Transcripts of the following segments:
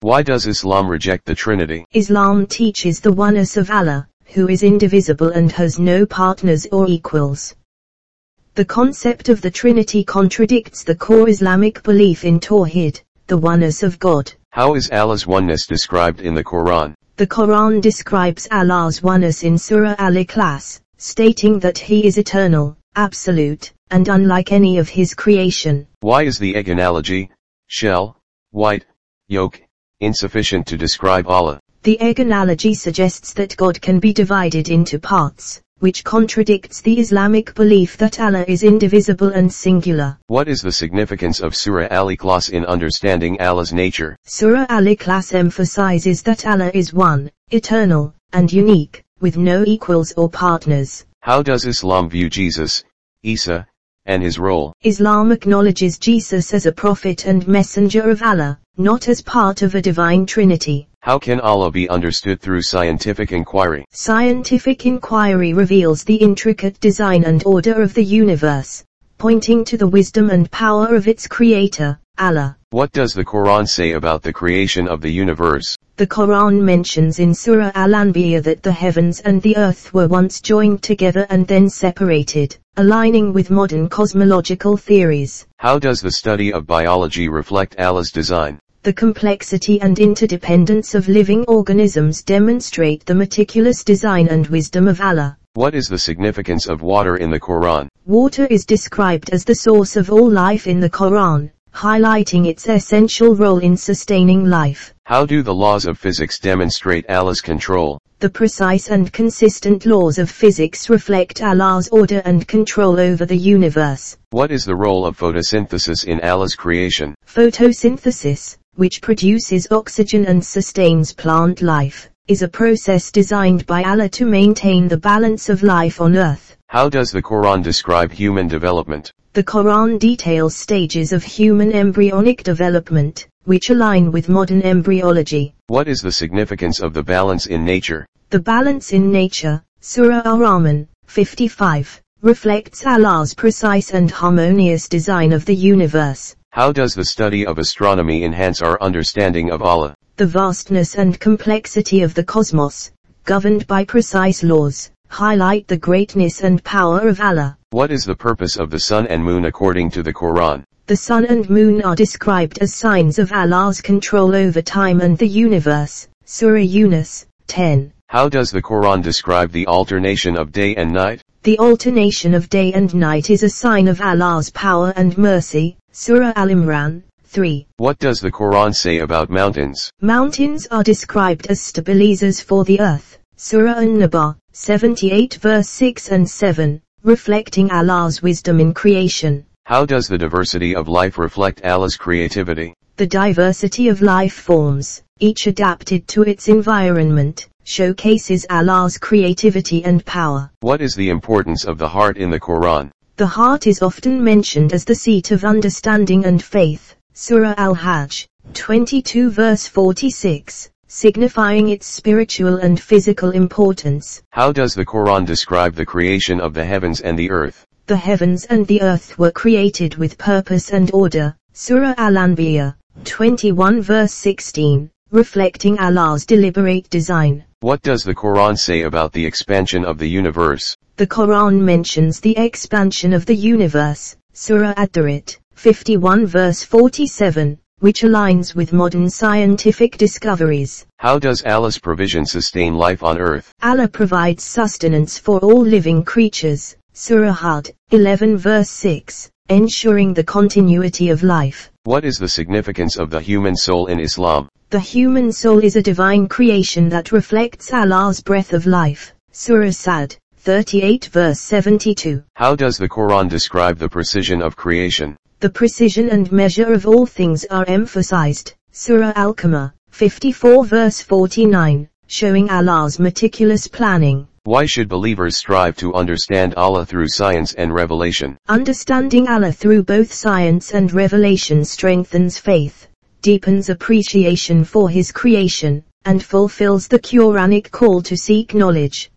Why does Islam reject the Trinity? Islam teaches the oneness of Allah, who is indivisible and has no partners or equals. The concept of the Trinity contradicts the core Islamic belief in Tawhid, the oneness of God. How is Allah's oneness described in the Quran? The Quran describes Allah's oneness in Surah Al-Ikhlas, stating that He is eternal, absolute, and unlike any of His creation. Why is the egg analogy, shell, white, yolk, insufficient to describe Allah? The egg analogy suggests that God can be divided into parts, which contradicts the Islamic belief that Allah is indivisible and singular. What is the significance of Surah Al-Ikhlas in understanding Allah's nature? Surah Al-Ikhlas emphasizes that Allah is one, eternal, and unique, with no equals or partners. How does Islam view Jesus, Isa, and his role? Islam acknowledges Jesus as a prophet and messenger of Allah, not as part of a divine trinity. How can Allah be understood through scientific inquiry? Scientific inquiry reveals the intricate design and order of the universe, pointing to the wisdom and power of its creator, Allah. What does the Quran say about the creation of the universe? The Quran mentions in Surah Al-Anbiya that the heavens and the earth were once joined together and then separated, aligning with modern cosmological theories. How does the study of biology reflect Allah's design? The complexity and interdependence of living organisms demonstrate the meticulous design and wisdom of Allah. What is the significance of water in the Quran? Water is described as the source of all life in the Quran, highlighting its essential role in sustaining life. How do the laws of physics demonstrate Allah's control? The precise and consistent laws of physics reflect Allah's order and control over the universe. What is the role of photosynthesis in Allah's creation? Photosynthesis, which produces oxygen and sustains plant life, is a process designed by Allah to maintain the balance of life on earth. How does the Quran describe human development? The Quran details stages of human embryonic development, which align with modern embryology. What is the significance of the balance in nature? The balance in nature, Surah Ar-Rahman, 55, reflects Allah's precise and harmonious design of the universe. How does the study of astronomy enhance our understanding of Allah? The vastness and complexity of the cosmos, governed by precise laws, highlight the greatness and power of Allah. What is the purpose of the sun and moon according to the Quran? The sun and moon are described as signs of Allah's control over time and the universe, Surah Yunus, 10. How does the Quran describe the alternation of day and night? The alternation of day and night is a sign of Allah's power and mercy, Surah Al-Imran, 3. What does the Quran say about mountains? Mountains are described as stabilizers for the earth, Surah An-Naba, 78 verse 6 and 7, reflecting Allah's wisdom in creation. How does the diversity of life reflect Allah's creativity? The diversity of life forms, each adapted to its environment, showcases Allah's creativity and power. What is the importance of the heart in the Quran? The heart is often mentioned as the seat of understanding and faith, Surah Al-Hajj, 22 verse 46, signifying its spiritual and physical importance. How does the Quran describe the creation of the heavens and the earth? The heavens and the earth were created with purpose and order, Surah Al-Anbiya, 21 verse 16, reflecting Allah's deliberate design. What does the Quran say about the expansion of the universe? The Quran mentions the expansion of the universe, Surah Ad-Darit, 51 verse 47, which aligns with modern scientific discoveries. How does Allah's provision sustain life on earth? Allah provides sustenance for all living creatures, Surah Hud, 11 verse 6, ensuring the continuity of life. What is the significance of the human soul in Islam? The human soul is a divine creation that reflects Allah's breath of life, Surah Sad, 38 verse 72. How does the Quran describe the precision of creation? The precision and measure of all things are emphasized, Surah Al-Qamar, 54 verse 49, showing Allah's meticulous planning. Why should believers strive to understand Allah through science and revelation? Understanding Allah through both science and revelation strengthens faith, deepens appreciation for His creation, and fulfills the Quranic call to seek knowledge.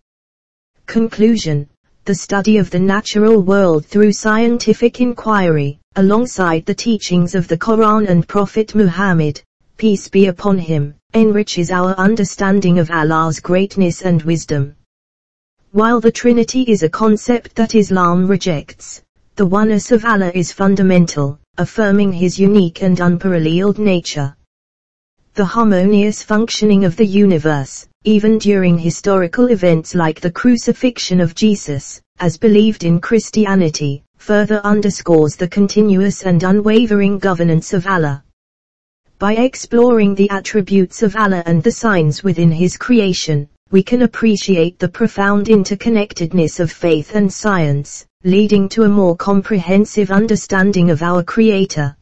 Conclusion: the study of the natural world through scientific inquiry, alongside the teachings of the Quran and Prophet Muhammad, peace be upon him, enriches our understanding of Allah's greatness and wisdom. While the Trinity is a concept that Islam rejects, the oneness of Allah is fundamental, affirming his unique and unparalleled nature. The harmonious functioning of the universe, even during historical events like the crucifixion of Jesus, as believed in Christianity, further underscores the continuous and unwavering governance of Allah. By exploring the attributes of Allah and the signs within his creation, we can appreciate the profound interconnectedness of faith and science, leading to a more comprehensive understanding of our Creator,